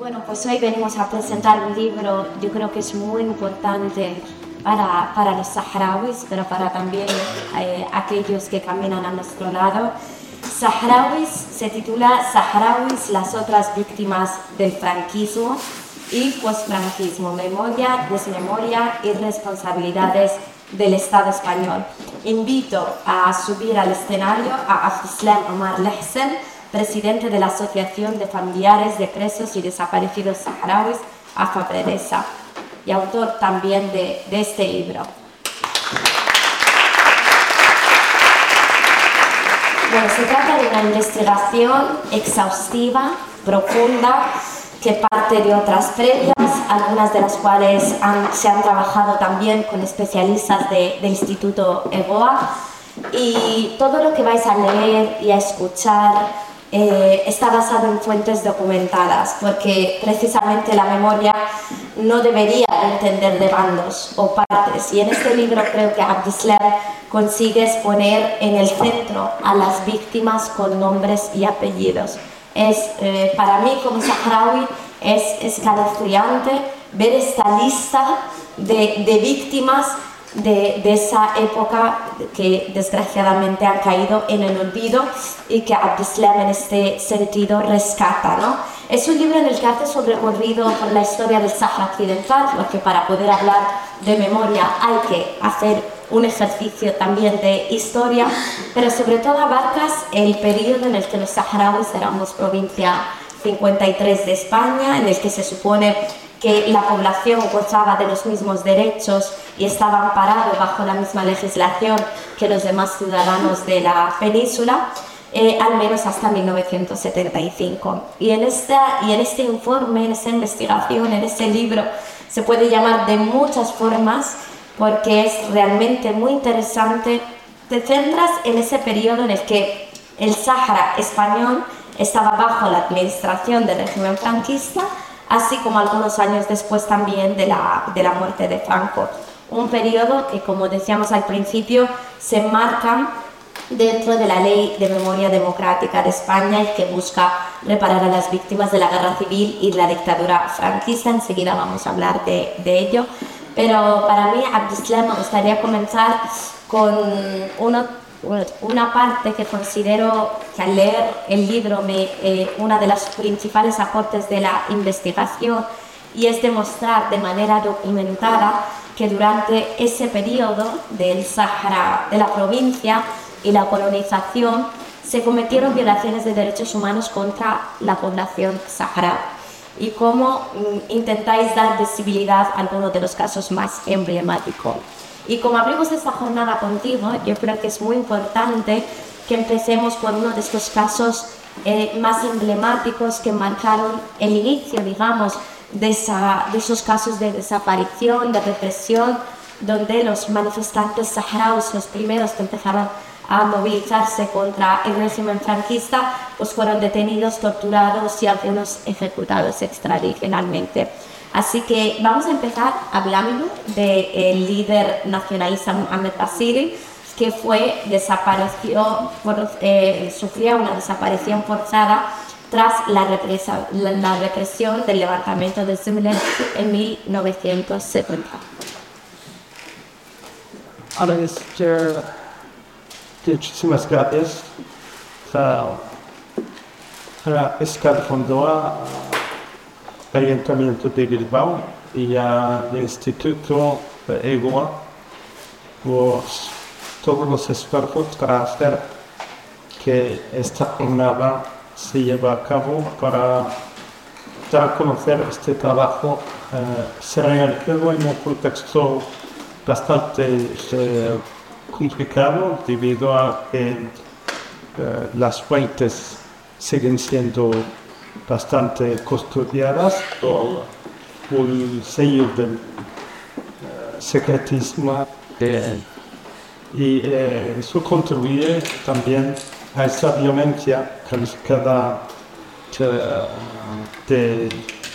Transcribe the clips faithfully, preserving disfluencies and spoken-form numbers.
Bueno, pues hoy venimos a presentar un libro, yo creo que es muy importante para, para los saharauis, pero para también eh, aquellos que caminan a nuestro lado. Saharauis se titula Saharauis, las otras víctimas del franquismo y posfranquismo, memoria, desmemoria y responsabilidades del Estado español. Invito a subir al escenario a Abdeslam Omar Lehsen, presidente de la Asociación de Familiares de Presos y Desaparecidos Saharauis, AFAPREDESA, y autor también de, de este libro. Bueno, se trata de una investigación exhaustiva, profunda, que parte de otras previas, algunas de las cuales han, se han trabajado también con especialistas de, del Instituto EGOA, y todo lo que vais a leer y a escuchar Eh, está basado en fuentes documentadas, porque precisamente la memoria no debería entender de bandos o partes, y en este libro creo que Abdeslam consigue exponer en el centro a las víctimas con nombres y apellidos. Es, eh, para mí como saharaui es escalofriante ver esta lista de, de víctimas De, de esa época que desgraciadamente han caído en el olvido y que Abdeslam en este sentido rescata, ¿no? Es un libro en el que hace su recorrido por la historia del Sáhara Occidental, porque para poder hablar de memoria hay que hacer un ejercicio también de historia, pero sobre todo abarcas el periodo en el que los saharauis éramos provincia cincuenta y tres de España, en el que se supone que la población gozaba de los mismos derechos y estaba amparado bajo la misma legislación que los demás ciudadanos de la península, eh, al menos hasta mil novecientos setenta y cinco. Y en, esta, y en este informe, en esta investigación, en este libro, se puede llamar de muchas formas porque es realmente muy interesante. Te centras en ese periodo en el que el Sáhara español estaba bajo la administración del régimen franquista, así como algunos años después también de la, de la muerte de Franco. Un periodo que, como decíamos al principio, se enmarca dentro de la Ley de Memoria Democrática de España y que busca reparar a las víctimas de la guerra civil y la dictadura franquista. Enseguida vamos a hablar de, de ello. Pero para mí, Abdeslam, me gustaría comenzar con uno una parte que considero que al leer el libro me, eh, una de las principales aportes de la investigación, y es demostrar de manera documentada que durante ese periodo del Sáhara, de la provincia y la colonización, se cometieron violaciones de derechos humanos contra la población saharaui, y cómo mm, intentáis dar visibilidad a algunos de los casos más emblemáticos. Y como abrimos esta jornada contigo, yo creo que es muy importante que empecemos por uno de estos casos eh, más emblemáticos que marcaron el inicio, digamos, de, esa, de esos casos de desaparición, de represión, donde los manifestantes saharauis, los primeros que empezaron a movilizarse contra el régimen franquista, pues fueron detenidos, torturados y algunos ejecutados extrajudicialmente. Así que vamos a empezar hablando del líder nacionalista Mohamed Basiri, que fue, desapareció, por, eh, sufrió una desaparición forzada tras la, represa, la, la represión del levantamiento de Zemlén en mil novecientos setenta. Ahora, este, muchísimas gracias. Para pescar fondo a Ayuntamiento de Bilbao y al Instituto EGOA por todos los esfuerzos para hacer que esta jornada se lleve a cabo, para dar a conocer este trabajo. Eh, se realizó en un contexto bastante eh, complicado debido a que eh, las fuentes siguen siendo bastante custodiadas por el sello del uh, secretismo, eh, y eh, eso contribuye también a esa violencia calificada de, de,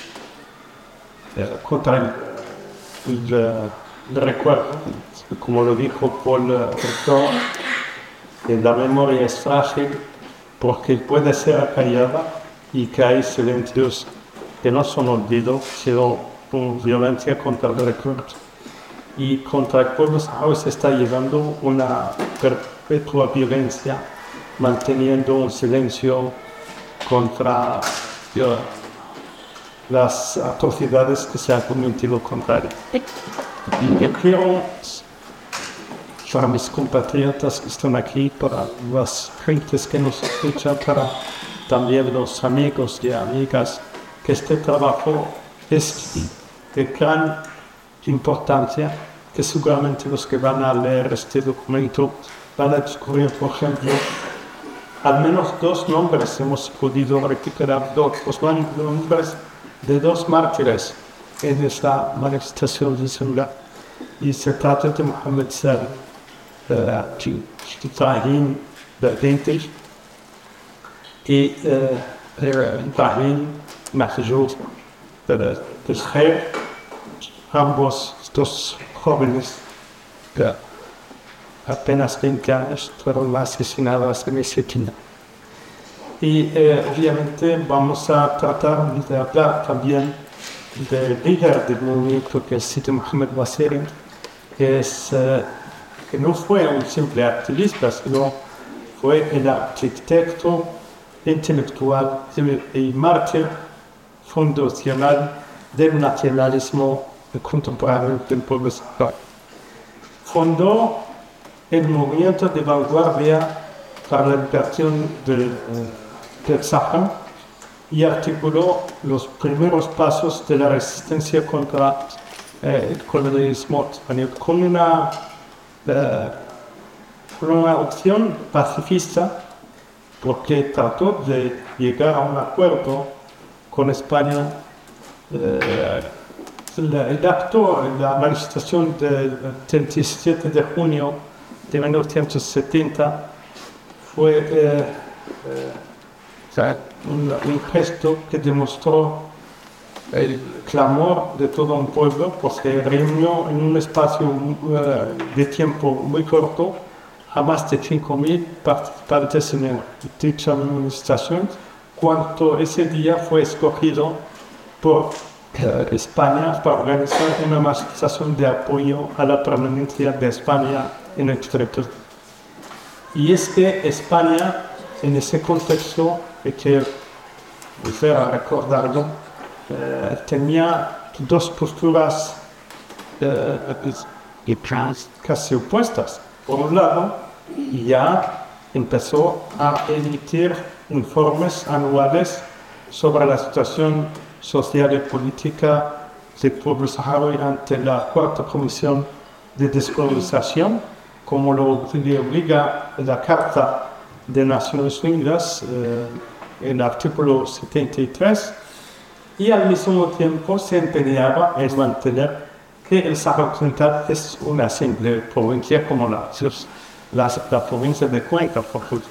de contra el, el, el recuerdo, como lo dijo Paul Ricoeur, que la memoria es frágil porque puede ser acallada y que hay silencios que no son olvido, sino por violencia contra el recurso. Y contra el pueblo saharaui se está llevando una perpetua violencia, manteniendo un silencio contra yo, las atrocidades que se han cometido contra él. Y yo quiero, para mis compatriotas que están aquí, para las gentes que nos escuchan, para también los amigos y amigas, que este trabajo es de gran importancia, que seguramente los que van a leer este documento van a descubrir, por ejemplo, al menos dos nombres, hemos podido recuperar dos, dos nombres de dos mártires en esta manifestación de Semla. Y se trata de Mohamed Sal, Ibrahim Dente y Ibrahim Mahjoub Tejher, ambos estos jóvenes que apenas veinte años fueron asesinados en ese tiempo. Y eh, obviamente vamos a tratar de hablar también del líder del movimiento, que es Sidi Mohamed Wasseri, que, es, eh, que no fue un simple activista, sino fue el arquitecto intelectual y mártir fundacional del nacionalismo contemporáneo del pueblo saharaui. Fundó el movimiento de vanguardia para la liberación del, del Sahara y articuló los primeros pasos de la resistencia contra eh, el colonialismo español con una, eh, con una opción pacifista, porque trató de llegar a un acuerdo con España. Eh, el, el acto en la manifestación del treinta y siete de junio de mil novecientos setenta fue eh, eh, un, un gesto que demostró el clamor de todo un pueblo, porque reunió en un espacio uh, de tiempo muy corto a más de cinco mil participantes en dicha manifestación, cuando ese día fue escogido por uh, España para organizar una manifestación de apoyo a la permanencia de España en el territorio. Y es que España, en ese contexto, hay que volver a recordarlo, eh, tenía dos posturas eh, casi opuestas. Por un lado, ya empezó a emitir informes anuales sobre la situación social y política del pueblo saharaui ante la Cuarta Comisión de Descolonización, como lo le obliga la Carta de Naciones Unidas, eh, el artículo setenta y tres, y al mismo tiempo se empeñaba en mantener que el Sahara Occidental es una simple provincia como la, la, la provincia de Cuenca, por ejemplo.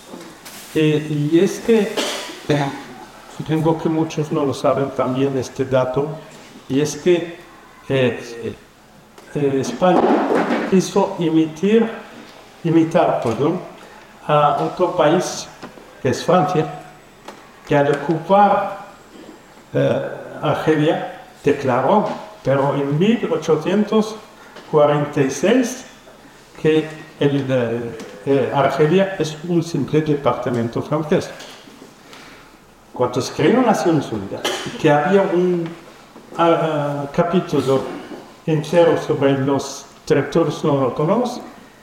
Eh, y es que, eh, supongo que muchos no lo saben también este dato, y es que eh, eh, España quiso imitar, imitar perdón, a otro país, que es Francia, que al ocupar eh, Argelia declaró, pero en mil ochocientos cuarenta y seis, que el, eh, eh, Argelia es un simple departamento francés. Cuando se creó Naciones Unidas, que había un uh, capítulo entero sobre los territorios no autónomos,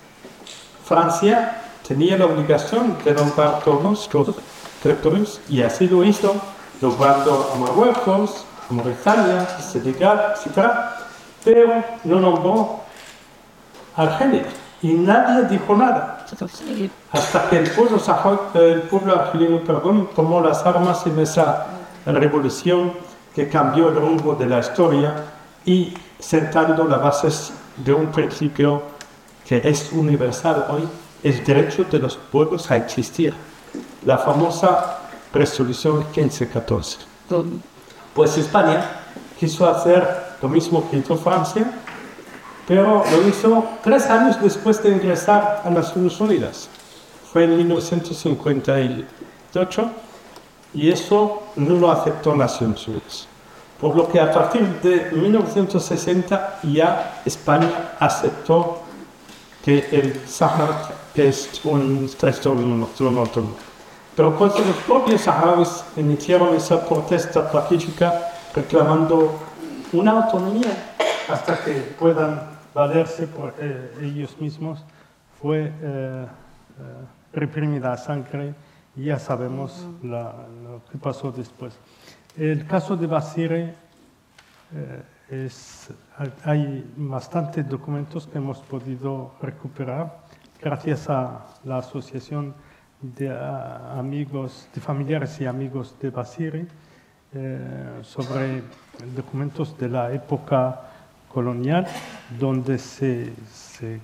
Francia tenía la obligación de nombrar todos los territorios, y así lo hizo, nombrando a Marruecos, a Mauritania, a Senegal, etcétera, pero no nombró a Argelia, y nadie dijo nada, hasta que el pueblo, el pueblo argelino perdón, tomó las armas en esa revolución que cambió el rumbo de la historia y sentando las bases de un principio que es universal hoy, el derecho de los pueblos a existir, la famosa resolución quince catorce. Pues España quiso hacer lo mismo que hizo Francia, pero lo hizo tres años después de ingresar a las Naciones Unidas. Fue en mil novecientos cincuenta y ocho, y eso no lo aceptó Naciones Unidas. Por lo que a partir de mil novecientos sesenta ya España aceptó que el Sáhara es un territorio autónomo. Pero cuando los propios saharauis iniciaron esa protesta pacífica reclamando una autonomía hasta que puedan valerse por eh, ellos mismos, fue eh, eh, reprimida a sangre y ya sabemos la, lo que pasó después. El caso de Basire, eh, es, hay bastantes documentos que hemos podido recuperar gracias a la asociación de uh, amigos, de familiares y amigos de Basire, eh, sobre documentos de la época colonial, donde se, se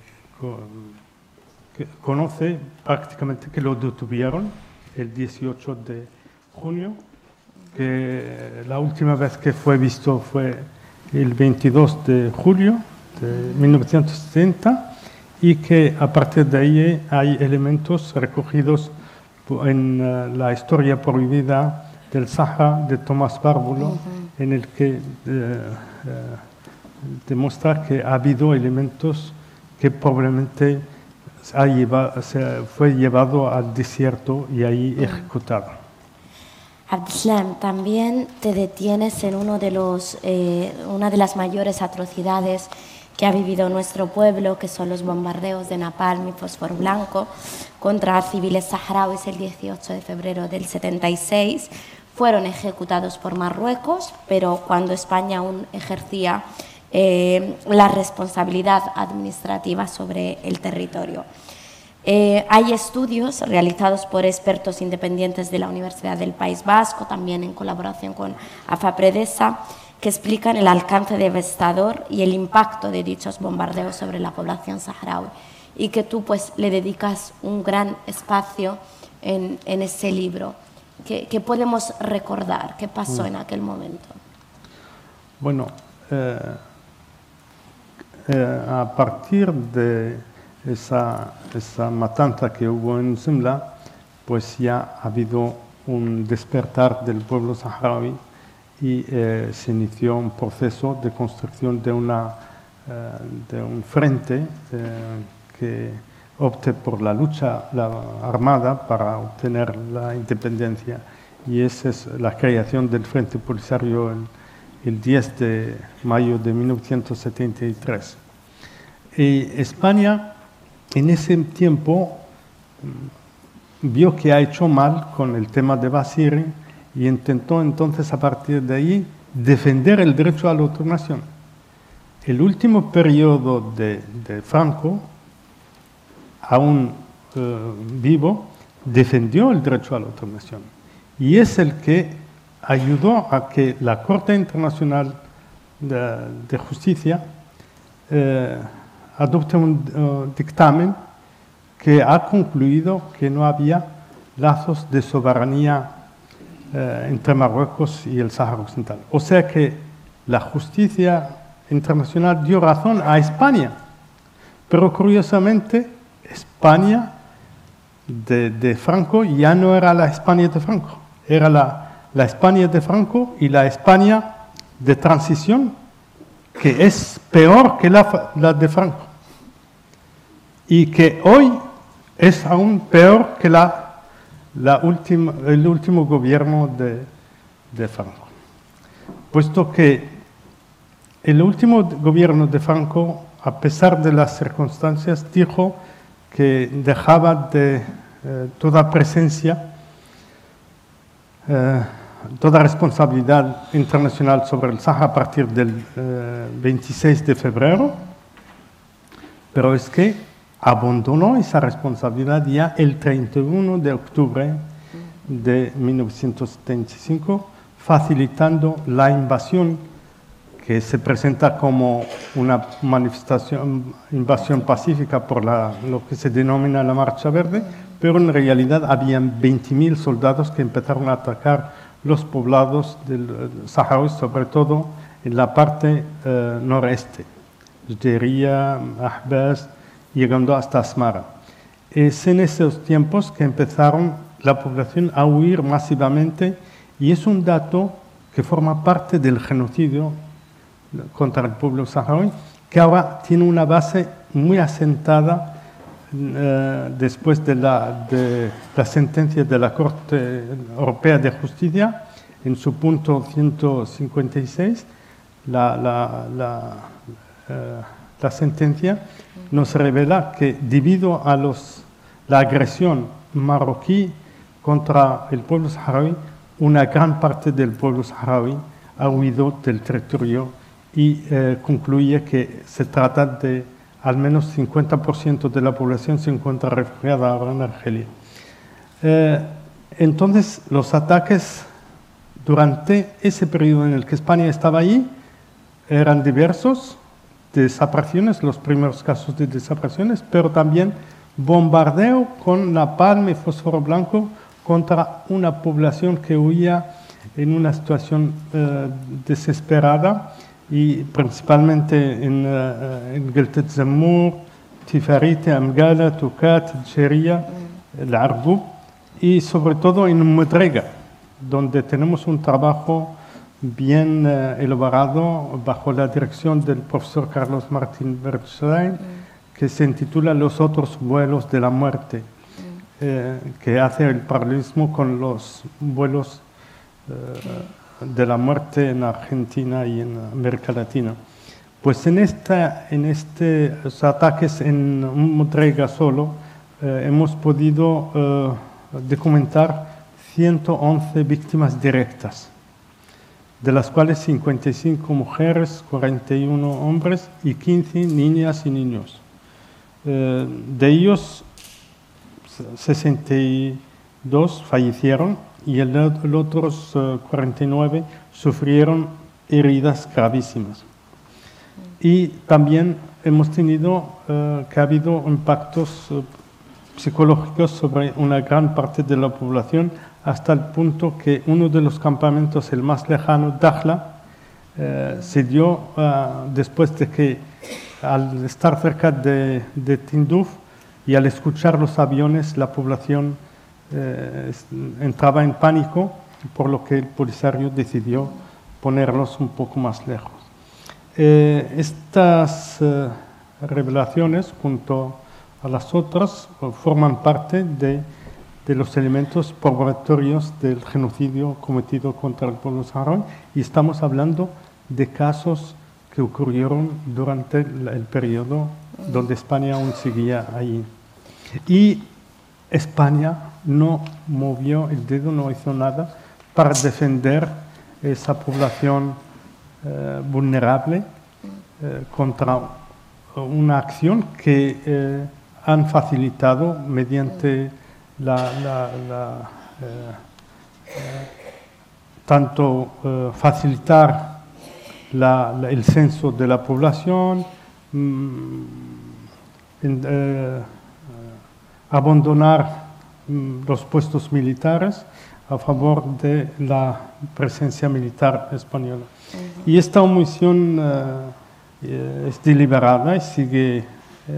conoce prácticamente que lo detuvieron el dieciocho de junio, que la última vez que fue visto fue el veintidós de julio de mil novecientos setenta, y que a partir de ahí hay elementos recogidos en uh, la historia prohibida del Sáhara de Tomás Bárbulo, uh-huh. en el que uh, uh, demuestra que ha habido elementos que probablemente ha lleva, se fue llevado al desierto y ahí uh-huh. ejecutado. Abdeslam, también te detienes en uno de los, eh, una de las mayores atrocidades que ha vivido nuestro pueblo, que son los bombardeos de napalm y fósforo blanco contra civiles saharauis el dieciocho de febrero del setenta y seis. Fueron ejecutados por Marruecos, pero cuando España aún ejercía eh, la responsabilidad administrativa sobre el territorio. Eh, hay estudios realizados por expertos independientes de la Universidad del País Vasco, también en colaboración con AFAPREDESA, que explican el alcance devastador y el impacto de dichos bombardeos sobre la población saharaui, y que tú pues le dedicas un gran espacio en, en ese libro. ¿Qué, qué podemos recordar? ¿Qué pasó en aquel momento? Bueno, eh, eh, a partir de esa, esa matanza que hubo en Simla, pues ya ha habido un despertar del pueblo saharaui y eh, se inició un proceso de construcción de, una, eh, de un frente eh, que opte por la lucha la armada para obtener la independencia, y esa es la creación del Frente Polisario el, el diez de mayo de mil novecientos setenta y tres. Y España en ese tiempo vio que ha hecho mal con el tema de Basire y intentó entonces a partir de ahí defender el derecho a la autonación. El último periodo de, de Franco, aún eh, vivo, defendió el derecho a la autonación y es el que ayudó a que la Corte Internacional de, de Justicia eh, adopte un uh, dictamen que ha concluido que no había lazos de soberanía eh, entre Marruecos y el Sáhara Occidental. O sea que la justicia internacional dio razón a España, pero curiosamente España de, de Franco ya no era la España de Franco, era la, la España de Franco y la España de transición, que es peor que la, la de Franco, y que hoy es aún peor que la, la última, el último gobierno de, de Franco. Puesto que el último gobierno de Franco, a pesar de las circunstancias, dijo que dejaba de eh, toda presencia, eh, toda responsabilidad internacional sobre el Sáhara a partir del eh, veintiséis de febrero, pero es que abandonó esa responsabilidad ya el treinta y uno de octubre de mil novecientos setenta y cinco, facilitando la invasión que se presenta como una manifestación, invasión pacífica por la, lo que se denomina la Marcha Verde, pero en realidad habían veinte mil soldados que empezaron a atacar los poblados del saharaui, sobre todo en la parte eh, noreste, Jderia, Ahbaz, llegando hasta Asmara. Es en esos tiempos que empezaron la población a huir masivamente, y es un dato que forma parte del genocidio contra el pueblo saharaui, que ahora tiene una base muy asentada eh, después de la, de la sentencia de la Corte Europea de Justicia, en su punto ciento cincuenta y seis, la, la, la, eh, la sentencia nos revela que debido a los, la agresión marroquí contra el pueblo saharaui, una gran parte del pueblo saharaui ha huido del territorio, y eh, concluye que se trata de al menos cincuenta por ciento de la población se encuentra refugiada ahora en Argelia. Eh, entonces, los ataques durante ese periodo en el que España estaba allí eran diversos, desapariciones, los primeros casos de desapariciones, pero también bombardeo con napalm y fósforo blanco contra una población que huía en una situación eh, desesperada, y principalmente en, uh, en Gueltet Zammur, Tifarite, Amgala, Tukat, Cheria, el Arbub, y sobre todo en Modrega, donde tenemos un trabajo bien uh, elaborado bajo la dirección del profesor Carlos Martín Bernstein, mm. que se intitula Los otros vuelos de la muerte, mm. eh, que hace el paralelismo con los vuelos uh, de la muerte en Argentina y en América Latina. Pues en, esta, en estos ataques en Modrega solo eh, hemos podido eh, documentar ciento once víctimas directas, de las cuales cincuenta y cinco mujeres, cuarenta y uno hombres y quince niñas y niños. Eh, de ellos, sesenta y dos fallecieron, y el, el otros uh, cuarenta y nueve sufrieron heridas gravísimas. Y también hemos tenido uh, que ha habido impactos uh, psicológicos sobre una gran parte de la población, hasta el punto que uno de los campamentos, el más lejano, Dakhla, uh, se dio uh, después de que, al estar cerca de, de Tinduf y al escuchar los aviones, la población Eh, entraba en pánico, por lo que el Polisario decidió ponerlos un poco más lejos. Eh, estas eh, revelaciones, junto a las otras, forman parte de, de los elementos probatorios del genocidio cometido contra el pueblo saharaui, y estamos hablando de casos que ocurrieron durante el, el periodo donde España aún seguía ahí. Y España no movió el dedo, no hizo nada para defender esa población eh, vulnerable eh, contra una acción que eh, han facilitado mediante la, la, la, eh, eh, tanto eh, facilitar la, la, el censo de la población, mmm, en, eh, abandonar mmm, los puestos militares a favor de la presencia militar española. Uh-huh. Y esta omisión eh, es deliberada y sigue eh,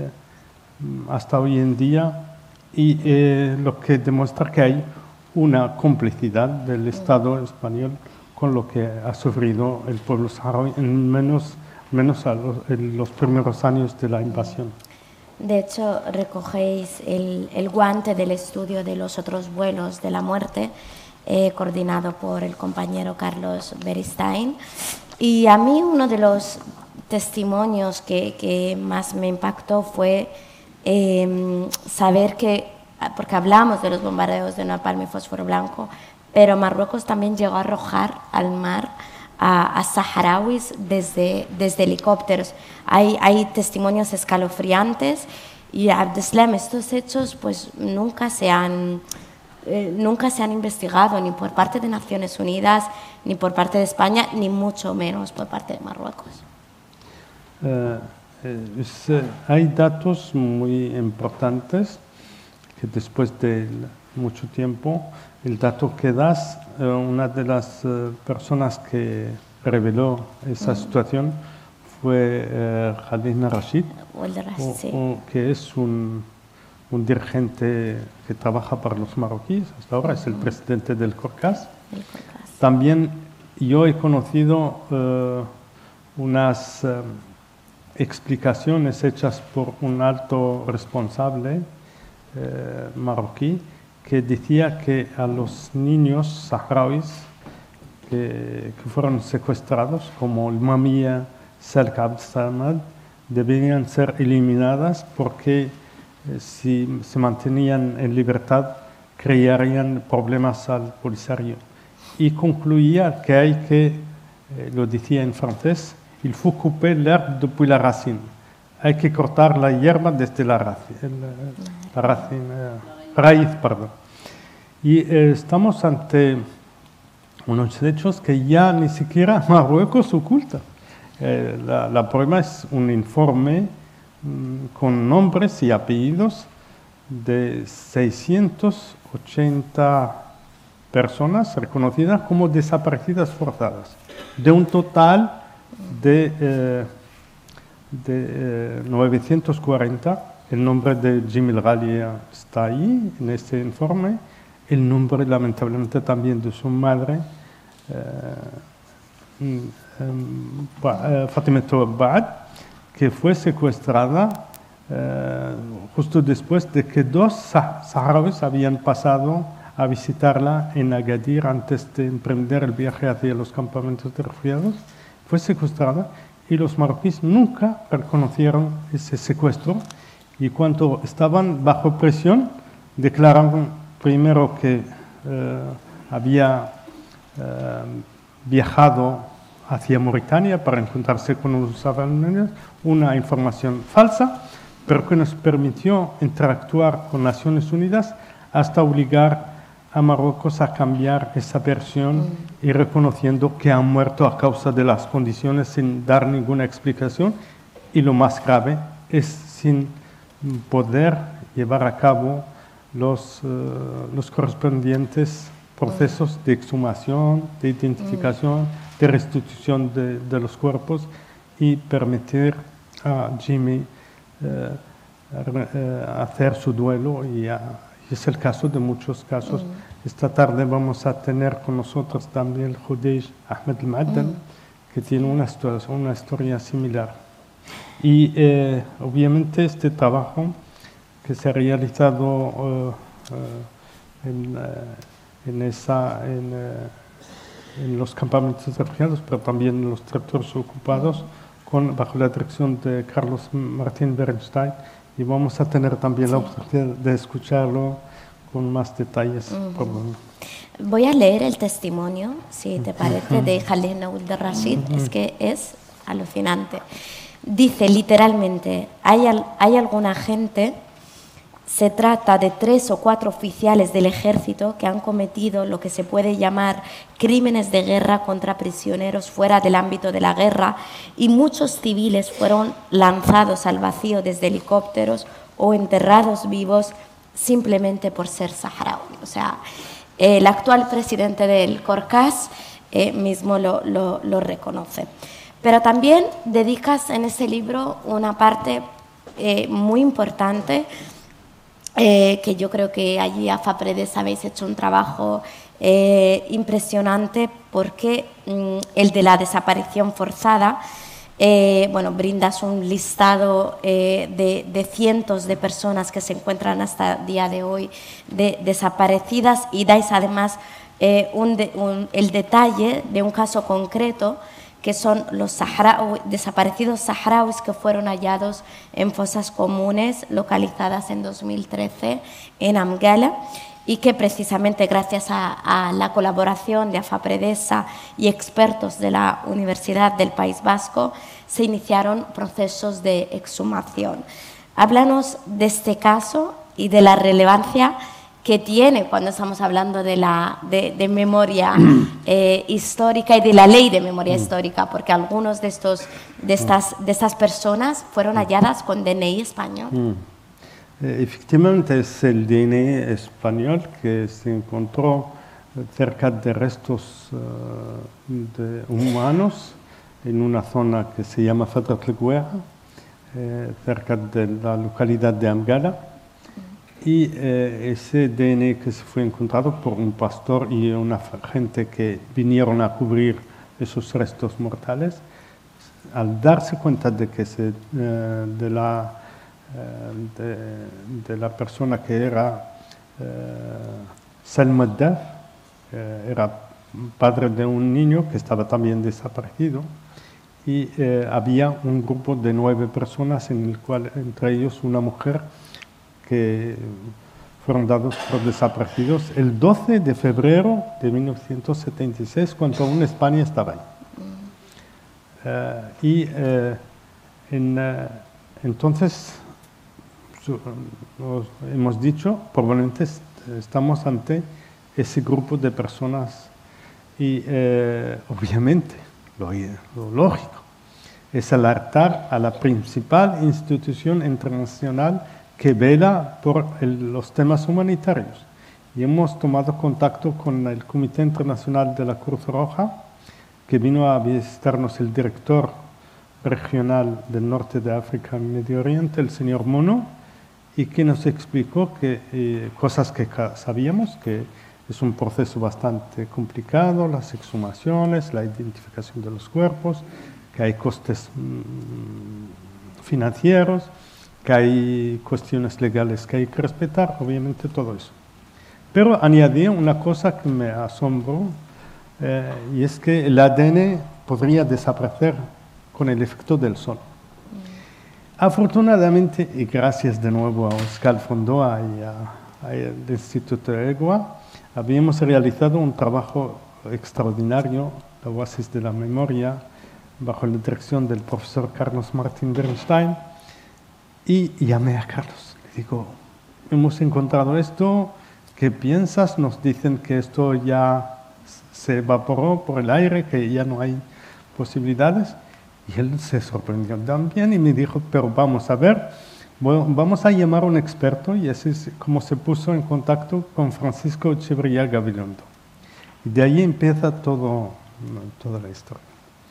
hasta hoy en día, y eh, lo que demuestra que hay una complicidad del Estado español con lo que ha sufrido el pueblo saharaui, en menos, menos a los, en los primeros años de la invasión. De hecho, recogéis el, el guante del estudio de los otros vuelos de la muerte, eh, coordinado por el compañero Carlos Bernstein. Y a mí uno de los testimonios que, que más me impactó fue eh, saber que, porque hablamos de los bombardeos de napalm y fósforo blanco, pero Marruecos también llegó a arrojar al mar a, a saharauis desde, desde helicópteros. Hay, hay testimonios escalofriantes, y Abdeslam, estos hechos pues nunca se han eh, nunca se han investigado ni por parte de Naciones Unidas, ni por parte de España, ni mucho menos por parte de Marruecos. Uh, es, uh, hay datos muy importantes que después de mucho tiempo, el dato que das, uh, una de las uh, personas que reveló esa uh-huh. situación fue uh, Khalid Rashid, Rashid o, sí. o, que es un, un dirigente que trabaja para los marroquíes, hasta ahora es el presidente del Corcas. El Corcas. También yo he conocido eh, unas eh, explicaciones hechas por un alto responsable eh, marroquí que decía que a los niños saharauis que, que fueron secuestrados, como el Mamia Salk Abdessamad, deberían ser eliminadas porque eh, si se mantenían en libertad crearían problemas al Polisario. Y concluía que hay que, eh, lo decía en francés, il faut couper l'herbe depuis la racine. Hay que cortar la hierba desde la raíz, la raíz, raíz perdón. Y eh, estamos ante unos hechos que ya ni siquiera Marruecos oculta. Eh, la, la prueba es un informe mmm, con nombres y apellidos de seiscientas ochenta personas reconocidas como desaparecidas forzadas, de un total de, eh, de eh, novecientos cuarenta. El nombre de Jimil Ghalia está ahí en este informe, el nombre lamentablemente también de su madre, eh, eh, Fatima Touabad, que fue secuestrada eh, justo después de que dos saharauis habían pasado a visitarla en Agadir antes de emprender el viaje hacia los campamentos de refugiados. Fue secuestrada y los marroquíes nunca reconocieron ese secuestro, y cuando estaban bajo presión declararon primero que eh, había eh, viajado hacia Mauritania para encontrarse con unos alemanes, una información falsa, pero que nos permitió interactuar con Naciones Unidas hasta obligar a Marruecos a cambiar esa versión mm. y reconociendo que han muerto a causa de las condiciones sin dar ninguna explicación, y lo más grave es sin poder llevar a cabo los, uh, los correspondientes procesos mm. de exhumación, de identificación, mm. de restitución de, de los cuerpos, y permitir a Jimmy uh, uh, hacer su duelo. Y a, es el caso de muchos casos. Mm. Esta tarde vamos a tener con nosotros también el Judej Ahmed El-Muaddal, mm. que tiene una historia, una historia similar. Y eh, obviamente este trabajo que se ha realizado uh, uh, en, uh, en, esa, en, uh, en los campamentos de refugiados, pero también en los territorios ocupados, con, bajo la dirección de Carlos Martín Berenstein, y vamos a tener también sí. la oportunidad de escucharlo con más detalles. Uh-huh. Voy a leer el testimonio, si te parece, uh-huh. de Khaled Naoud Rashid, uh-huh. es que es alucinante. Dice literalmente, hay, al, hay alguna gente, se trata de tres o cuatro oficiales del ejército que han cometido lo que se puede llamar crímenes de guerra contra prisioneros fuera del ámbito de la guerra, y muchos civiles fueron lanzados al vacío desde helicópteros o enterrados vivos simplemente por ser saharaui. O sea, el actual presidente del Corcas eh, mismo lo, lo, lo reconoce. Pero también dedicas en ese libro una parte eh, muy importante, eh, que yo creo que allí a FAPREDES habéis hecho un trabajo eh, impresionante, porque mm, el de la desaparición forzada, eh, bueno, brindas un listado eh, de, de cientos de personas que se encuentran hasta el día de hoy de, desaparecidas, y dais además eh, un de, un, el detalle de un caso concreto, que son los saharaui, desaparecidos saharauis que fueron hallados en fosas comunes localizadas en dos mil trece en Amgala, y que precisamente gracias a, a la colaboración de AFAPREDESA y expertos de la Universidad del País Vasco se iniciaron procesos de exhumación. Háblanos de este caso y de la relevancia que tiene cuando estamos hablando de, la, de, de memoria eh, histórica y de la ley de memoria histórica, porque algunos de, estos, de, estas, de estas personas fueron halladas con D N I español. Mm. Efectivamente es el D N I español que se encontró cerca de restos uh, de humanos en una zona que se llama Fatrat el Guerra, eh, cerca de la localidad de Amgala. y eh, ese D N A que se fue encontrado por un pastor y una gente que vinieron a cubrir esos restos mortales, al darse cuenta de que se, eh, de, la, eh, de, de la persona que era eh, Selma Daf, eh, era padre de un niño que estaba también desaparecido, y eh, había un grupo de nueve personas, en el cual, entre ellos una mujer, que fueron dados por desaparecidos el doce de febrero de mil novecientos setenta y seis, cuando aún España estaba ahí. Uh, y uh, en, uh, entonces su, nos hemos dicho, probablemente est estamos ante ese grupo de personas y uh, obviamente lo, lo lógico es alertar a la principal institución internacional que vela por el, los temas humanitarios. Y hemos tomado contacto con el Comité Internacional de la Cruz Roja, que vino a visitarnos el director regional del norte de África y Medio Oriente, el señor Mono, y que nos explicó que, eh, cosas que sabíamos, que es un proceso bastante complicado, las exhumaciones, la identificación de los cuerpos, que hay costes mmm, financieros, que hay cuestiones legales que hay que respetar, obviamente todo eso. Pero añadí una cosa que me asombró, eh, y es que el A D N podría desaparecer con el efecto del sol. Mm. Afortunadamente, y gracias de nuevo a Oscar Fondoa y al Instituto E G W A, habíamos realizado un trabajo extraordinario, la Oasis de la Memoria, bajo la dirección del profesor Carlos Martín Bernstein. Y llamé a Carlos, le digo, hemos encontrado esto, ¿qué piensas? Nos dicen que esto ya se evaporó por el aire, que ya no hay posibilidades. Y él se sorprendió también y me dijo, pero vamos a ver, bueno, vamos a llamar a un experto, y así es como se puso en contacto con Francisco Echeverría Gabilondo. Y de ahí empieza todo, toda la historia.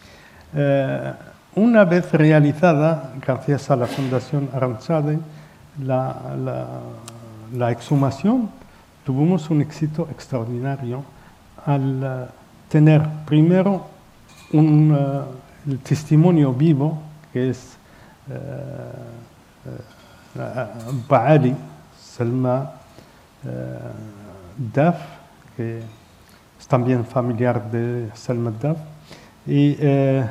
Eh, Una vez realizada, gracias a la Fundación Aranzade, la, la, la exhumación, tuvimos un éxito extraordinario al uh, tener primero un, uh, el testimonio vivo, que es uh, uh, Baali Selma uh, Daf, que es también familiar de Selma Daf, y uh,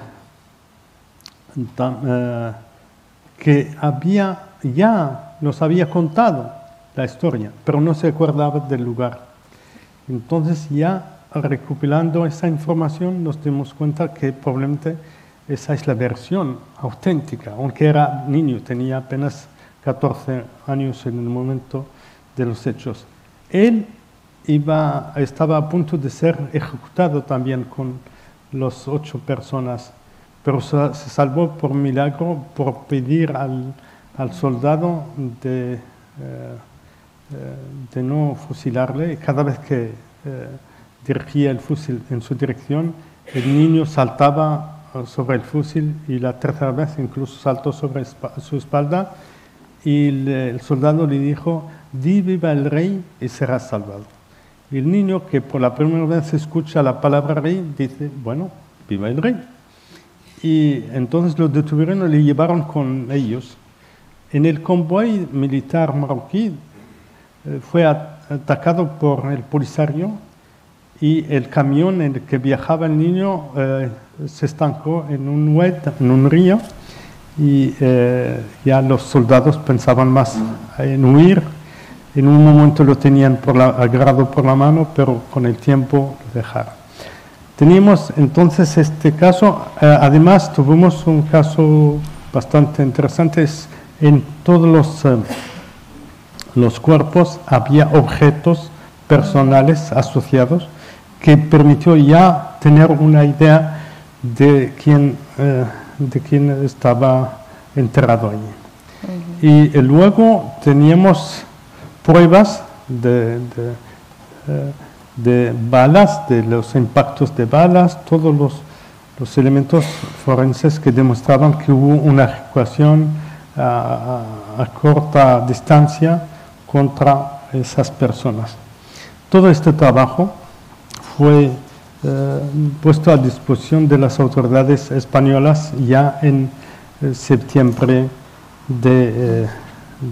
Uh, que había, ya nos había contado la historia, pero no se acordaba del lugar. Entonces, ya recopilando esa información, nos dimos cuenta que probablemente esa es la versión auténtica, aunque era niño, tenía apenas catorce años en el momento de los hechos. Él iba, estaba a punto de ser ejecutado también con las ocho personas, pero se salvó por milagro, por pedir al, al soldado de, eh, de no fusilarle. Y cada vez que eh, dirigía el fusil en su dirección, el niño saltaba sobre el fusil, y la tercera vez incluso saltó sobre su espalda, y el, el soldado le dijo, di viva el rey y serás salvado. Y el niño, que por la primera vez escucha la palabra rey, dice, bueno, viva el rey. Y entonces lo detuvieron y le llevaron con ellos. En el convoy militar marroquí eh, fue atacado por el Polisario, y el camión en el que viajaba el niño eh, se estancó en un hued, en un río, y eh, ya los soldados pensaban más en huir. En un momento lo tenían por la, agarrado por la mano, pero con el tiempo lo dejaron. Teníamos entonces este caso, eh, además tuvimos un caso bastante interesante, es, en todos los, eh, los cuerpos había objetos personales asociados, que permitió ya tener una idea de quién, eh, de quién estaba enterrado allí. Uh-huh. Y eh, luego teníamos pruebas de... de eh, de balas, de los impactos de balas, todos los, los elementos forenses que demostraban que hubo una ejecución a, a, a corta distancia contra esas personas. Todo este trabajo fue eh, puesto a disposición de las autoridades españolas ya en eh, septiembre de, eh,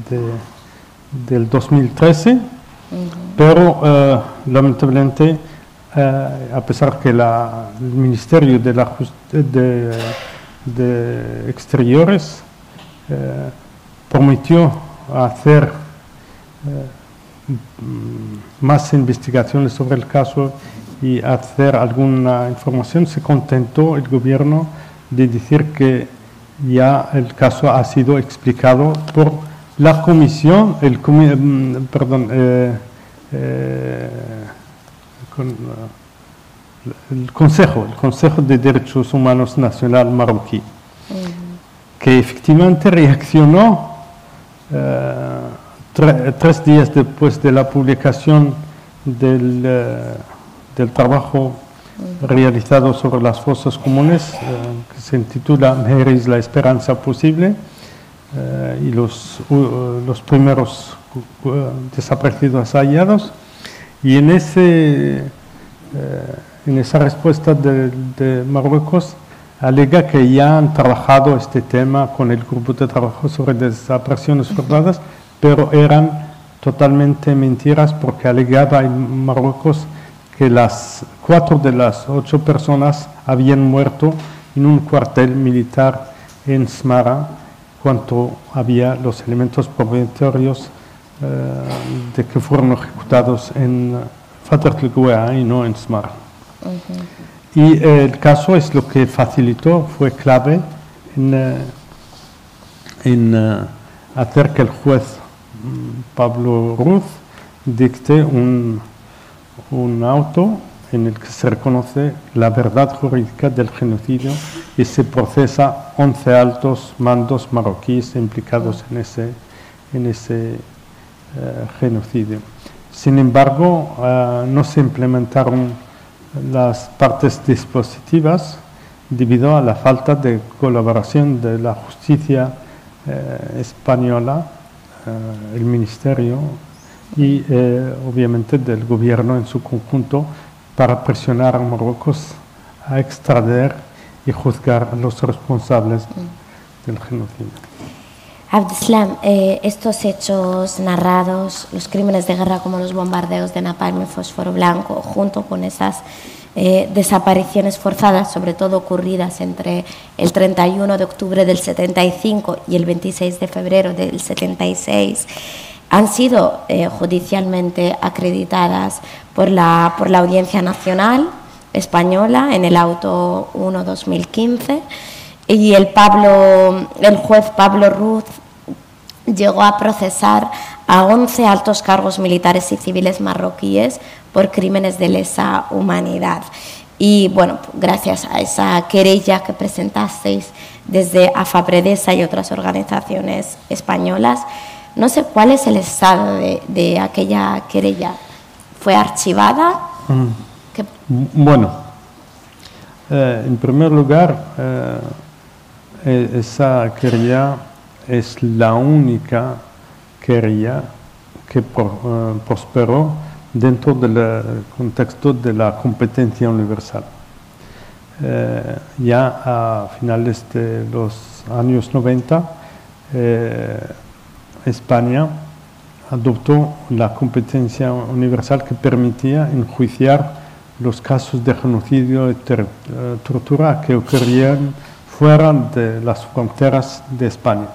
de, del dos mil trece, uh-huh. pero eh, lamentablemente, eh, a pesar que la, el Ministerio de, la de, de Exteriores eh, prometió hacer eh, más investigaciones sobre el caso y hacer alguna información, se contentó el gobierno de decir que ya el caso ha sido explicado por la comisión, el, comi perdón, eh, eh, con, uh, el Consejo, el Consejo de Derechos Humanos Nacional marroquí, uh-huh. que efectivamente reaccionó eh, tre tres días después de la publicación del, eh, del trabajo realizado sobre las fosas comunes, eh, que se intitula Meheris, la esperanza posible, eh, y los, uh, los primeros uh, desaparecidos hallados. Y en, ese, eh, en esa respuesta de, de Marruecos alega que ya han trabajado este tema con el grupo de trabajo sobre desapariciones forzadas, pero eran totalmente mentiras, porque alegaba en Marruecos que las cuatro de las ocho personas habían muerto en un cuartel militar en Smara, cuando había los elementos probatorios eh, de que fueron ejecutados en Fatrat el-Ghouaa y no en Smara. Uh-huh. Y eh, el caso es lo que facilitó, fue clave en, eh, en eh, hacer que el juez Pablo Ruz dicte un un auto en el que se reconoce la verdad jurídica del genocidio y se procesa once altos mandos marroquíes implicados en ese, en ese eh, genocidio. Sin embargo, eh, no se implementaron las partes dispositivas debido a la falta de colaboración de la justicia eh, española, eh, el ministerio, y eh, obviamente del gobierno en su conjunto, para presionar a Marruecos a extraer y juzgar a los responsables mm. del genocidio. Abdeslam, eh, estos hechos narrados, los crímenes de guerra como los bombardeos de napalm y fósforo blanco, junto con esas eh, desapariciones forzadas, sobre todo ocurridas entre el treinta y uno de octubre del setenta y cinco y el veintiséis de febrero del setenta y seis, han sido eh, judicialmente acreditadas por la, por la Audiencia Nacional Española en el auto uno barra dos mil quince, y el, Pablo, el juez Pablo Ruz llegó a procesar a once altos cargos militares y civiles marroquíes por crímenes de lesa humanidad. Y bueno, gracias a esa querella que presentasteis desde AFAPREDESA y otras organizaciones españolas, no sé cuál es el estado de, de aquella querella. ¿Fue archivada? Mm. ¿Qué? Bueno, eh, en primer lugar, eh, esa querella es la única querella que pro, eh, prosperó dentro del contexto de la competencia universal. Eh, ya a finales de los años noventa, eh, España adoptó la competencia universal que permitía enjuiciar los casos de genocidio y tortura que ocurrían fuera de las fronteras de España.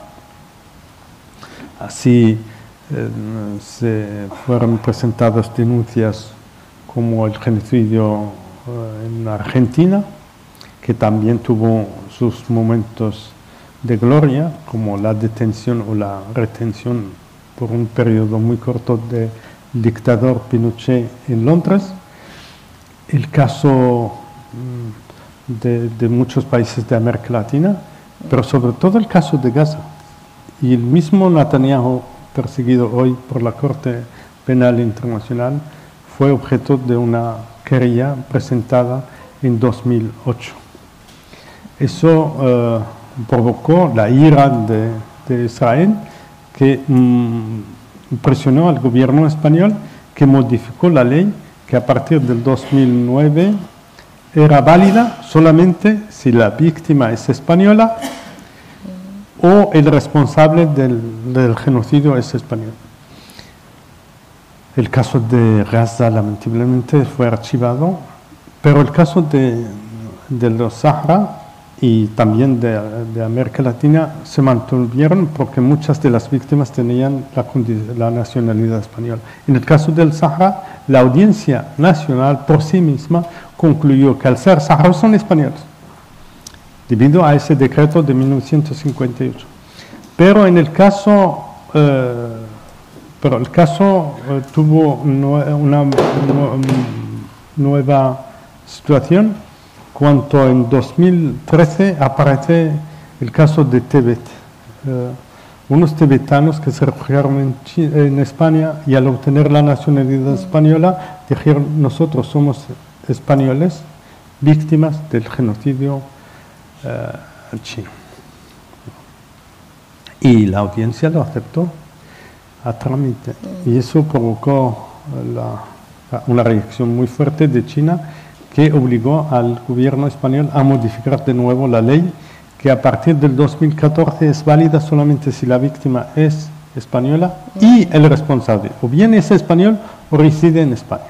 Así eh, se fueron presentadas denuncias como el genocidio eh, en Argentina, que también tuvo sus momentos de gloria, como la detención o la retención por un periodo muy corto del dictador Pinochet en Londres, el caso de, de muchos países de América Latina, pero sobre todo el caso de Gaza. Y el mismo Netanyahu, perseguido hoy por la Corte Penal Internacional, fue objeto de una querella presentada en dos mil ocho. Eso eh, provocó la ira de, de Israel, que mmm, presionó al gobierno español que modificó la ley que a partir del dos mil nueve era válida solamente si la víctima es española o el responsable del, del genocidio es español. El caso de Gaza lamentablemente fue archivado, pero el caso de, de los Sahara y también de, de América Latina se mantuvieron porque muchas de las víctimas tenían la, la nacionalidad española. En el caso del Sahara, la Audiencia Nacional por sí misma concluyó que al ser saharauis son españoles, debido a ese decreto de mil novecientos cincuenta y ocho. Pero en el caso, eh, pero el caso eh, tuvo una, una nueva situación cuando en dos mil trece aparece el caso de Tebet. Eh, unos tibetanos que se refugiaron en, China, en España y al obtener la nacionalidad española dijeron: nosotros somos españoles, víctimas del genocidio eh, chino. Y la audiencia lo aceptó a trámite. Y eso provocó la, una reacción muy fuerte de China que obligó al gobierno español a modificar de nuevo la ley, que a partir del dos mil catorce es válida solamente si la víctima es española y el responsable o bien es español o reside en España.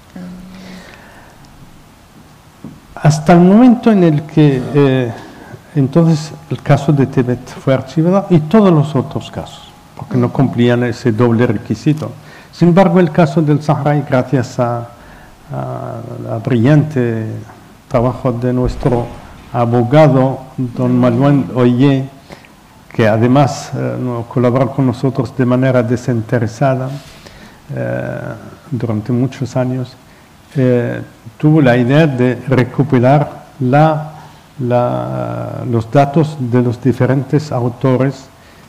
Hasta el momento en el que eh, entonces el caso de Tebet fue archivado y todos los otros casos, porque no cumplían ese doble requisito. Sin embargo, el caso del Sahara, gracias a, a, a brillante trabajo de nuestro abogado, don Manuel Ollé, que además eh, no, colaboró con nosotros de manera desinteresada eh, durante muchos años, eh, tuvo la idea de recuperar la, la, los datos de los diferentes autores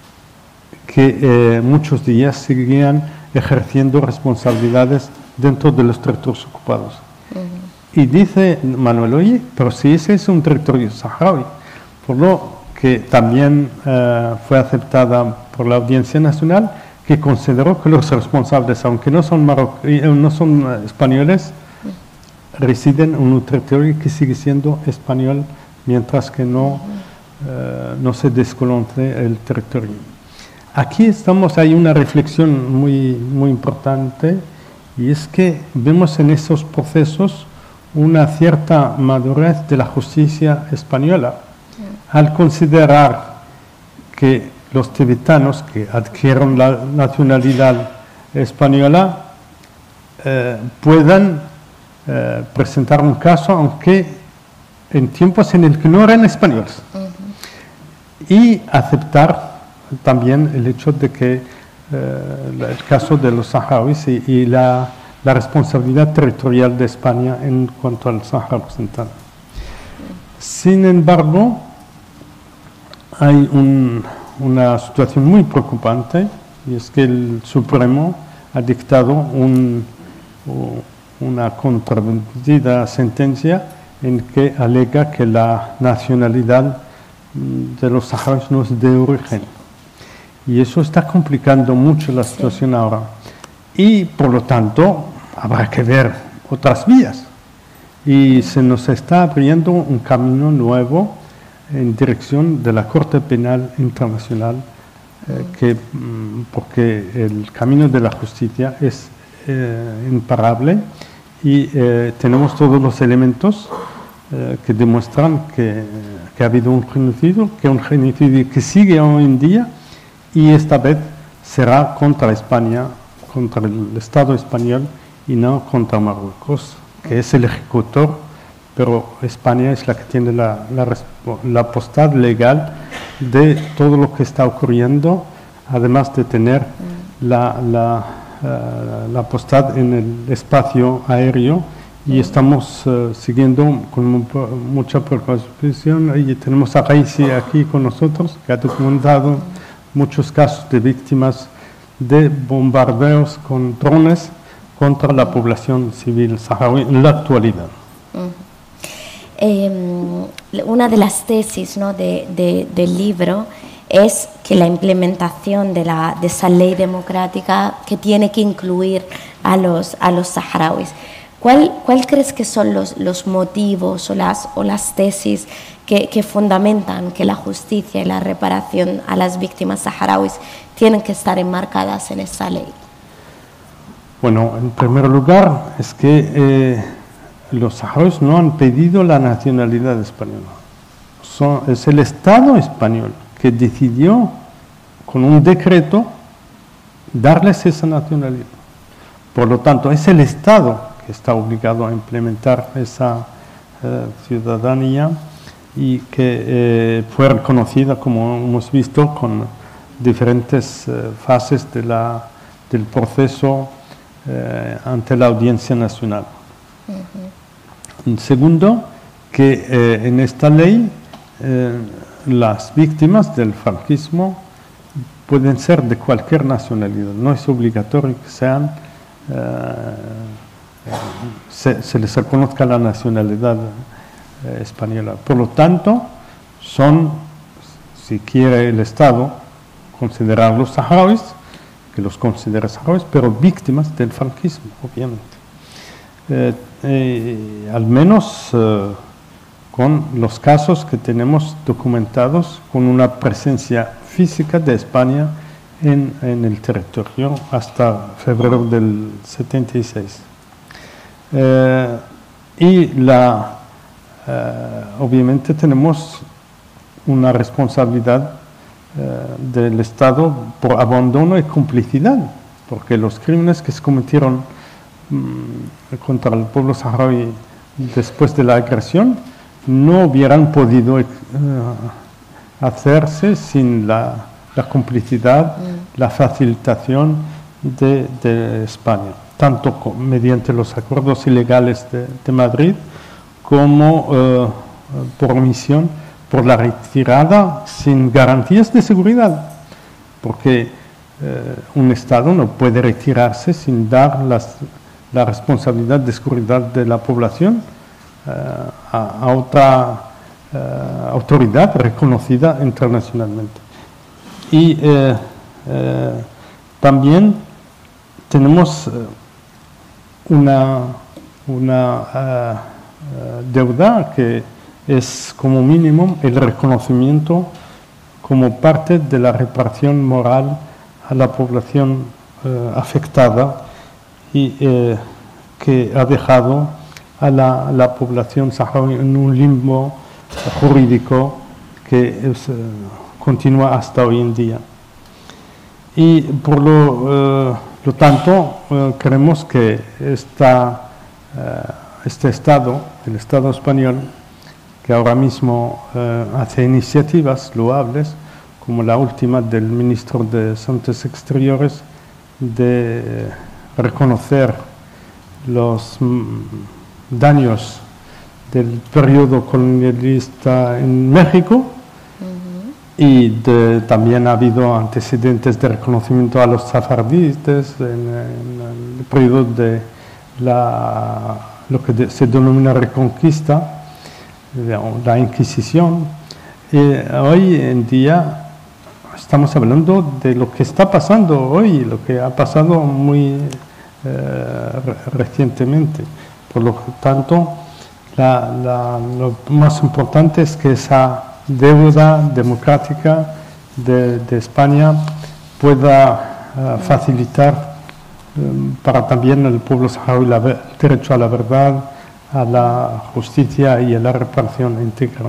que eh, muchos de ellos seguían ejerciendo responsabilidades dentro de los territorios ocupados. Uh-huh. Y dice Manuel Ollé, pero si ese es un territorio saharaui, por lo que también uh, fue aceptada por la Audiencia Nacional, que consideró que los responsables, aunque no son, no son uh, españoles, uh-huh. residen en un territorio que sigue siendo español, mientras que no, uh-huh. uh, no se desconoce el territorio. Aquí estamos, hay una reflexión muy, muy importante, y es que vemos en esos procesos una cierta madurez de la justicia española, al considerar que los tibetanos que adquirieron la nacionalidad española eh, puedan eh, presentar un caso, aunque en tiempos en el que no eran españoles, uh-huh. y aceptar también el hecho de que eh, el caso de los saharauis y, y la, la responsabilidad territorial de España en cuanto al Sahara Occidental. Sin embargo, hay un, una situación muy preocupante, y es que el Supremo ha dictado un, una contravenida sentencia en que alega que la nacionalidad de los saharauis no es de origen. Y eso está complicando mucho la situación sí. ahora. Y por lo tanto, habrá que ver otras vías. Y se nos está abriendo un camino nuevo en dirección de la Corte Penal Internacional, eh, que, porque el camino de la justicia es eh, imparable y eh, tenemos todos los elementos eh, que demuestran que, que ha habido un genocidio, que un genocidio que sigue hoy en día, y esta vez será contra España, contra el Estado español y no contra Marruecos, que es el ejecutor, pero España es la que tiene la, la, la potestad legal de todo lo que está ocurriendo, además de tener la, la, uh, la potestad en el espacio aéreo, y estamos uh, siguiendo con mucha preocupación, y tenemos a Raisi aquí con nosotros, que ha documentado muchos casos de víctimas de bombardeos con drones contra la población civil saharaui en la actualidad. Uh-huh. eh, una de las tesis, ¿no? de, de, del libro es que la implementación de, la, de esa ley democrática que tiene que incluir a los, a los saharauis. ¿Cuál, cuál crees que son los, los motivos o las, o las tesis que, que fundamentan que la justicia y la reparación a las víctimas saharauis tienen que estar enmarcadas en esa ley? Bueno, en primer lugar es que eh, los saharauis no han pedido la nacionalidad española. Son, es el Estado español que decidió con un decreto darles esa nacionalidad. Por lo tanto, es el Estado que está obligado a implementar esa eh, ciudadanía y que eh, fue reconocida, como hemos visto, con diferentes eh, fases de la, del proceso eh, ante la Audiencia Nacional. Uh-huh. Segundo, que eh, en esta ley eh, las víctimas del franquismo pueden ser de cualquier nacionalidad, no es obligatorio que sean, eh, se, se les reconozca la nacionalidad eh, española. Por lo tanto, son, si quiere el Estado, considerarlos saharauis, que los considera saharauis, pero víctimas del franquismo, obviamente. Eh, eh, al menos eh, con los casos que tenemos documentados con una presencia física de España en, en el territorio hasta febrero del setenta y seis. Eh, y la, eh, obviamente tenemos una responsabilidad eh, del Estado por abandono y complicidad, porque los crímenes que se cometieron mmm, contra el pueblo saharaui después de la agresión no hubieran podido uh, hacerse sin la, la complicidad, mm. la facilitación de, de España, tanto con, mediante los acuerdos ilegales de, de Madrid como uh, por omisión, por la retirada sin garantías de seguridad, porque uh, un Estado no puede retirarse sin dar las, la responsabilidad de seguridad de la población A, a otra uh, autoridad reconocida internacionalmente. Y eh, eh, también tenemos una, una uh, deuda que es como mínimo el reconocimiento como parte de la reparación moral a la población uh, afectada y eh, que ha dejado a la, la población saharaui en un limbo jurídico que es, eh, continúa hasta hoy en día. Y por lo, eh, lo tanto, eh, creemos que esta, eh, este Estado, el Estado español, que ahora mismo eh, hace iniciativas loables, como la última del ministro de Asuntos Exteriores, de reconocer los daños del periodo colonialista en México. Uh-huh. Y de, también ha habido antecedentes de reconocimiento a los sefardíes en, en el periodo de la, lo que de, se denomina Reconquista, la Inquisición. Y hoy en día estamos hablando de lo que está pasando hoy, lo que ha pasado muy eh, recientemente. Por lo tanto, la, la, lo más importante es que esa deuda democrática de, de España pueda uh, facilitar um, para también el pueblo saharaui el derecho a la verdad, a la justicia y a la reparación íntegra.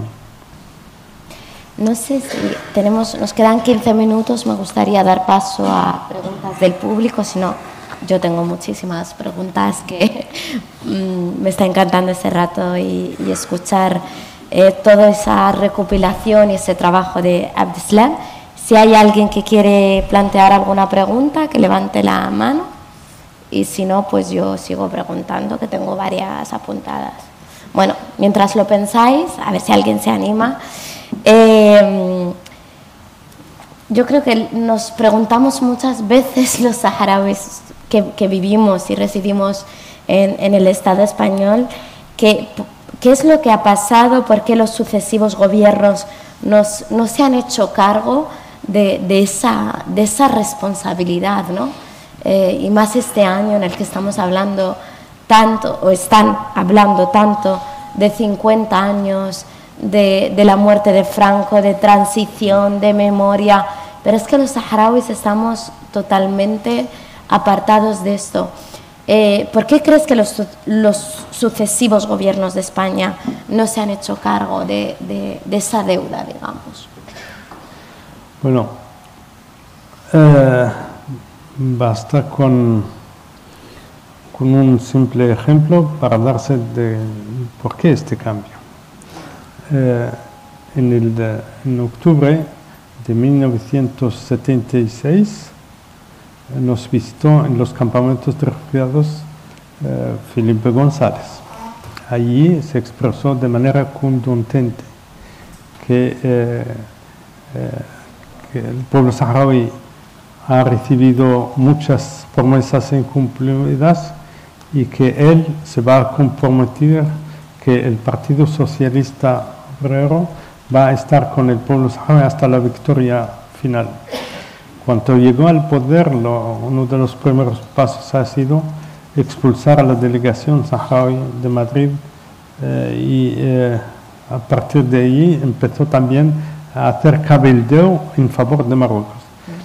No sé si tenemos, nos quedan quince minutos, me gustaría dar paso a preguntas del público, si no, yo tengo muchísimas preguntas que mm, me está encantando este rato y, y escuchar eh, toda esa recopilación y ese trabajo de Abdeslam. Si hay alguien que quiere plantear alguna pregunta, que levante la mano, y si no, pues yo sigo preguntando, que tengo varias apuntadas. Bueno, mientras lo pensáis, a ver si alguien se anima. Eh, yo creo que nos preguntamos muchas veces los saharauis que, que vivimos y residimos en, en el Estado español, que, qué es lo que ha pasado, por qué los sucesivos gobiernos nos, no se han hecho cargo de, de, esa, de esa responsabilidad, ¿no? Eh, y más este año en el que estamos hablando tanto, o están hablando tanto, de cincuenta años, de, de la muerte de Franco, de transición, de memoria, pero es que los saharauis estamos totalmente apartados de esto. Eh, ¿Por qué crees que los, los sucesivos gobiernos de España no se han hecho cargo de, de, de esa deuda, digamos? Bueno, eh, basta con, con un simple ejemplo para darse de por qué este cambio. Eh, en, el de, en octubre de mil novecientos setenta y seis nos visitó en los campamentos de refugiados eh, Felipe González. Allí se expresó de manera contundente que, eh, eh, que el pueblo saharaui ha recibido muchas promesas incumplidas y que él se va a comprometer que el Partido Socialista Obrero va a estar con el pueblo saharaui hasta la victoria final. Cuando llegó al poder, lo, uno de los primeros pasos ha sido expulsar a la delegación saharaui de Madrid eh, y eh, a partir de ahí empezó también a hacer cabildeo en favor de Marruecos.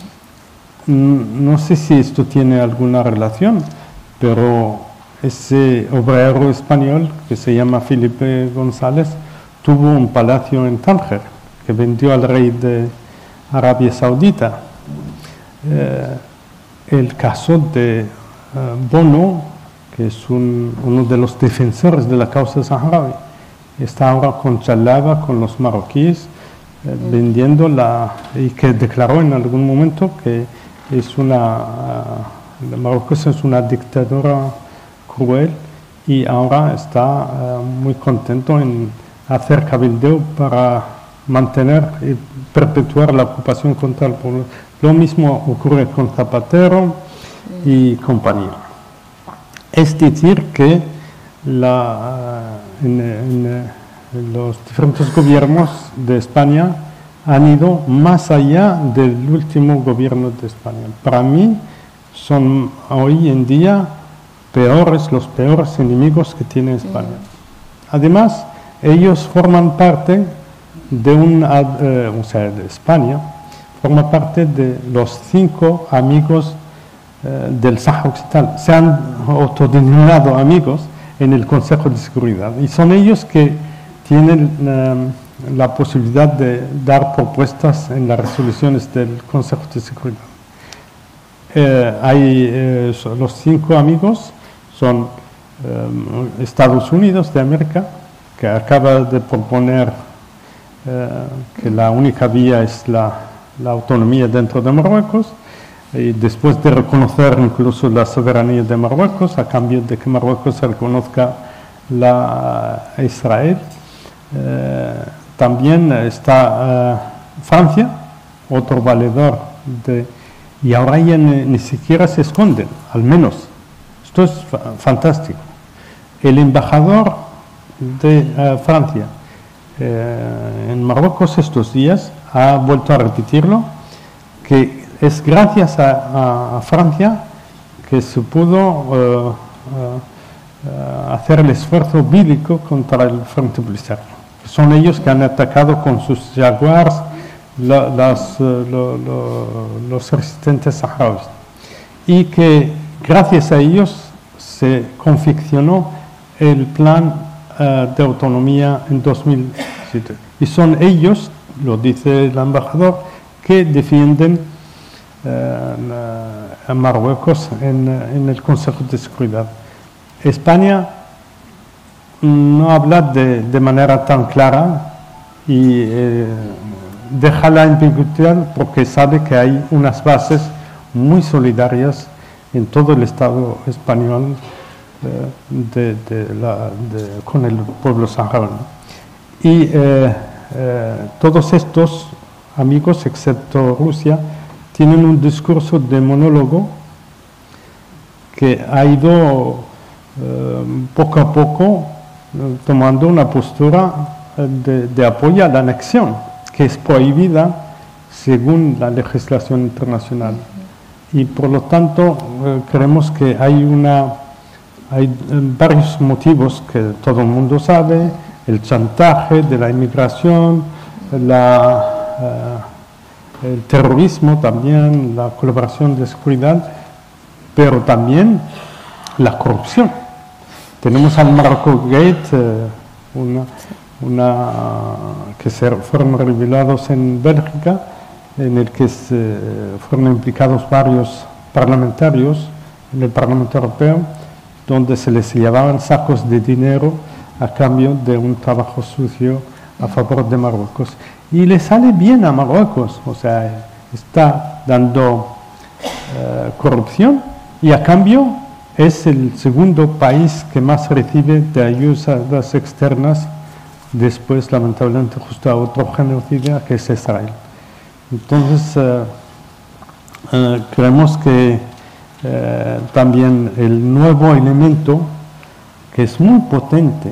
No sé si esto tiene alguna relación, pero ese obrero español que se llama Felipe González tuvo un palacio en Tánger que vendió al rey de Arabia Saudita. Eh, el caso de uh, Bono, que es un, uno de los defensores de la causa saharaui, está ahora con Chalaba, con los marroquíes, eh, vendiendo la, y que declaró en algún momento que es una, uh, Marruecos es una dictadura cruel y ahora está uh, muy contento en hacer cabildeo para mantener y perpetuar la ocupación contra el pueblo. Lo mismo ocurre con Zapatero y compañía. Es decir, que la, en, en, en los diferentes gobiernos de España han ido más allá del último gobierno de España. Para mí son hoy en día peores, los peores enemigos que tiene España. Además, ellos forman parte de un, eh, o sea, de España, forma parte de los cinco amigos eh, del Sáhara Occidental. Se han autodenominado amigos en el Consejo de Seguridad y son ellos que tienen eh, la posibilidad de dar propuestas en las resoluciones del Consejo de Seguridad. Eh, hay, eh, los cinco amigos son eh, Estados Unidos de América, que acaba de proponer eh, que la única vía es la la autonomía dentro de Marruecos, y después de reconocer incluso la soberanía de Marruecos, a cambio de que Marruecos reconozca la a Israel. Eh, también está eh, Francia, otro valedor, de, y ahora ya ni, ni siquiera se esconden, al menos. Esto es fa fantástico. El embajador de eh, Francia eh, en Marruecos estos días ha vuelto a repetirlo, que es gracias a, a, a Francia que se pudo uh, uh, uh, hacer el esfuerzo bélico contra el Frente Polisario. Son ellos que han atacado con sus Jaguars la, las, uh, lo, lo, los resistentes saharauis. Y que gracias a ellos se confeccionó el plan uh, de autonomía en dos mil siete. Y son ellos, lo dice el embajador, que defienden eh, a Marruecos en, en el Consejo de Seguridad. España no habla de, de manera tan clara y eh, deja la ambigüedad porque sabe que hay unas bases muy solidarias en todo el Estado español eh, de, de la, de, con el pueblo saharaui. Y eh, eh, todos estos amigos, excepto Rusia, tienen un discurso de monólogo que ha ido eh, poco a poco eh, tomando una postura de, de apoyo a la anexión, que es prohibida según la legislación internacional. Y por lo tanto, eh, creemos que hay, una, hay eh, varios motivos que todo el mundo sabe: el chantaje de la inmigración, la, eh, el terrorismo también, la colaboración de seguridad, pero también la corrupción. Tenemos al Morocco Gate, eh, una, una, que se fueron revelados en Bélgica, en el que se, fueron implicados varios parlamentarios en el Parlamento Europeo, donde se les llevaban sacos de dinero a cambio de un trabajo sucio a favor de Marruecos. Y le sale bien a Marruecos, o sea, está dando eh, corrupción y a cambio es el segundo país que más recibe de ayudas externas, después lamentablemente justo a otro genocida que es Israel. Entonces, eh, eh, creemos que eh, también el nuevo elemento, que es muy potente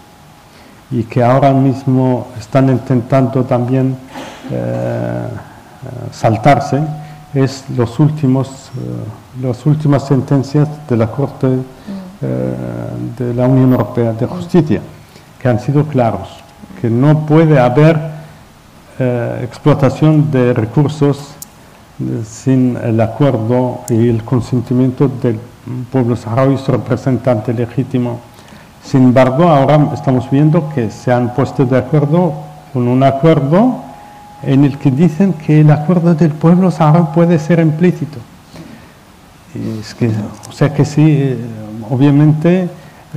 y que ahora mismo están intentando también eh, saltarse, es los últimos, eh, las últimas sentencias de la Corte eh, de la Unión Europea de Justicia, que han sido claros, que no puede haber Eh, explotación de recursos eh, sin el acuerdo y el consentimiento del pueblo saharaui, su representante legítimo. Sin embargo, ahora estamos viendo que se han puesto de acuerdo con un acuerdo en el que dicen que el acuerdo del pueblo saharaui puede ser implícito. Y es que, o sea que sí, eh, obviamente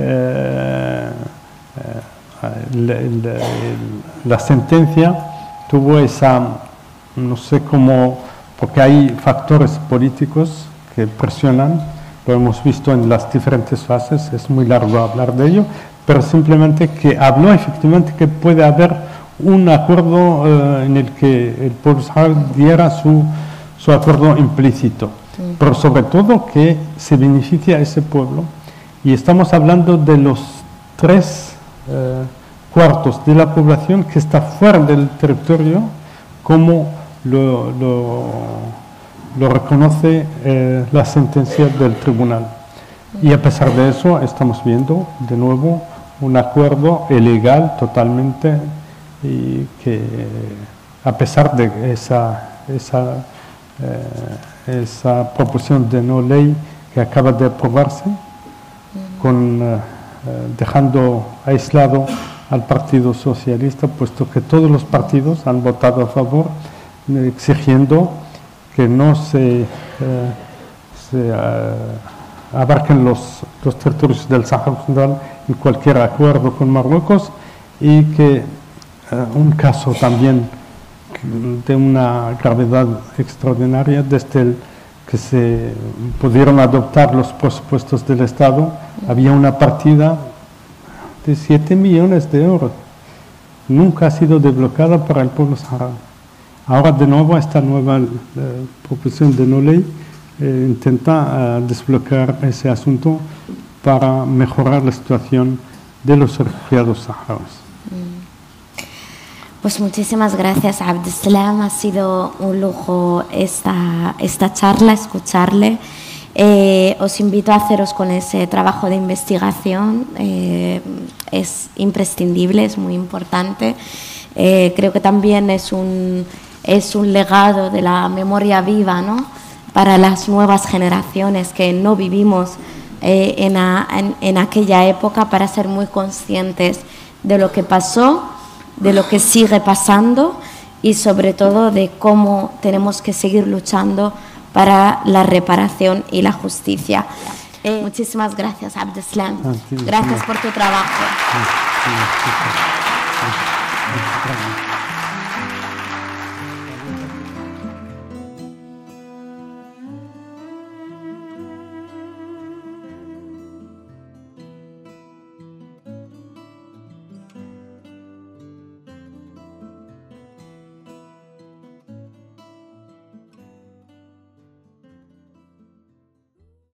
eh, eh, el, el, el, la sentencia tuvo esa, no sé cómo, porque hay factores políticos que presionan, lo hemos visto en las diferentes fases, es muy largo hablar de ello, pero simplemente que habló efectivamente que puede haber un acuerdo eh, en el que el pueblo saharaui diera su, su acuerdo implícito, sí. Pero sobre todo que se beneficia a ese pueblo, y estamos hablando de los tres eh, cuartos de la población que está fuera del territorio, como lo, lo, lo reconoce eh, la sentencia del tribunal. Y a pesar de eso, estamos viendo de nuevo un acuerdo ilegal totalmente, y que a pesar de esa, esa, eh, esa proposición de no ley que acaba de aprobarse, con, eh, dejando aislado al Partido Socialista, puesto que todos los partidos han votado a favor, exigiendo que no se, eh, se eh, abarquen los, los territorios del Sáhara Occidental en cualquier acuerdo con Marruecos, y que eh, un caso también de una gravedad extraordinaria, desde el que se pudieron adoptar los presupuestos del Estado, había una partida de siete millones de euros. Nunca ha sido desbloqueada para el pueblo saharaui. Ahora de nuevo esta nueva eh, proposición de no ley eh, intenta eh, desbloquear ese asunto para mejorar la situación de los refugiados saharauis. Pues muchísimas gracias, Abdeslam. Ha sido un lujo esta, esta charla, escucharle. Eh, os invito a haceros con ese trabajo de investigación, eh, es imprescindible, es muy importante. Eh, creo que también es un, es un legado de la memoria viva, ¿no?, para las nuevas generaciones que no vivimos eh, en, a, en, en aquella época, para ser muy conscientes de lo que pasó, de lo que sigue pasando y sobre todo de cómo tenemos que seguir luchando para la reparación y la justicia. Eh, muchísimas gracias, Abdeslam. Gracias por tu trabajo.